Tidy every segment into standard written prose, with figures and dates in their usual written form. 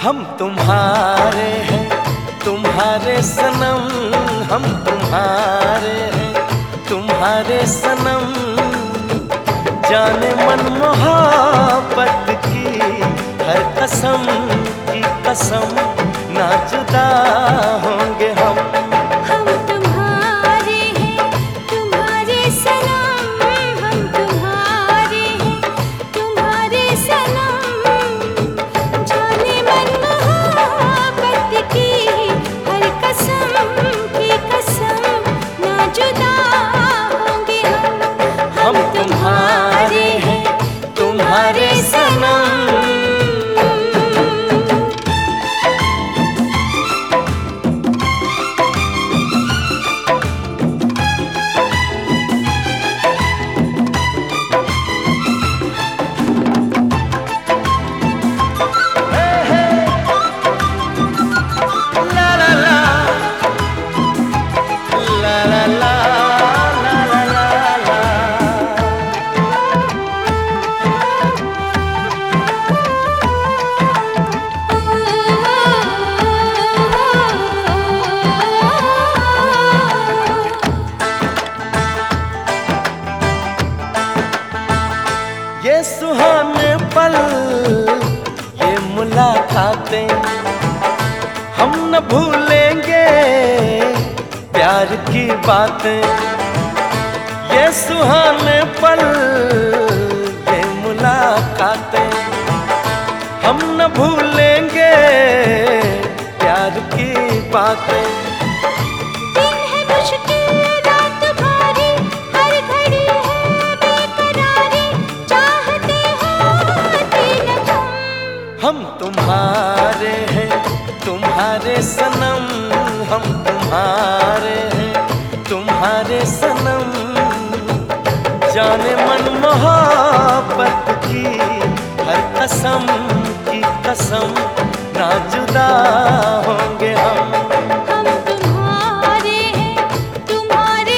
हम तुम्हारे हैं तुम्हारे सनम, हम तुम्हारे हैं तुम्हारे सनम। जाने मन मोहब्बत की हर कसम की कसम, ना जुदा होंगे हम। हम तुम्हारे हैं तुम्हारे सनम, हम तुम्हारे हैं तुम्हारे सनम। जाने मन मोहब्बत की हर कसम की कसम, ना जुदा होंगे हम। हम तुम्हारे हैं तुम्हारे सनम। ये सुहाने पल ये मुलाकातें हम न भूलेंगे प्यार की बातें। ये सुहाने पल ये मुलाकातें हम न भूलेंगे प्यार की बातें। दिन है मुश्किल रात भारी, हर घड़ी है बेकरारी, चाहते होते न तुम। हम तुम्हारे हैं तुम्हारे सनम, हम तुम्हारे हैं तुम्हारे सनम। जाने मन मोहब्बत की हर कसम की कसम, ना जुदा होंगे हम। हम तुम्हारे हैं तुम्हारे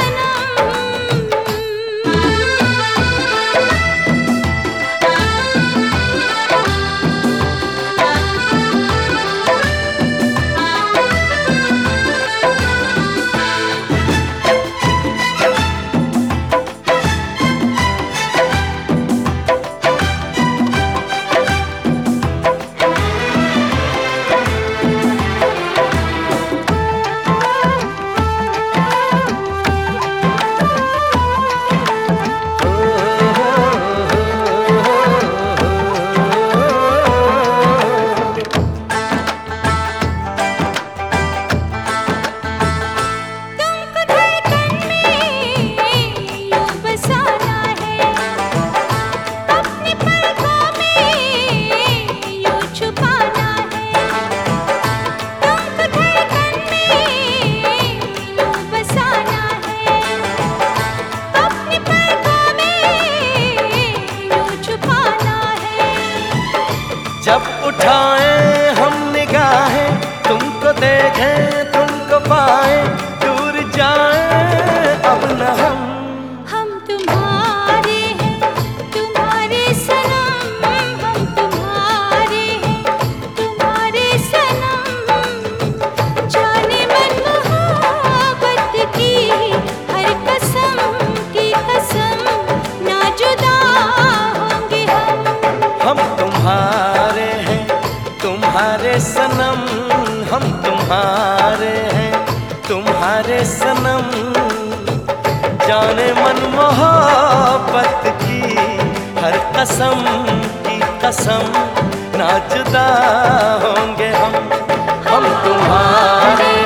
जब उठाएं हम निगाहें, तुमको देखें तुमको पाएं, दूर जाएं अब न हम तुम्हारे हैं तुम्हारे सनम, हम तुम्हारे हैं तुम्हारे सनम। जाने मन मोहब्बत की हर कसम की कसम, ना जुदा होंगे हम। तुम्हारे हैं तुम्हारे सनम, हम तुम्हारे हैं तुम्हारे सनम। जाने मन मोहब्बत की हर कसम की कसम, ना जुदा होंगे हम। हम तुम्हारे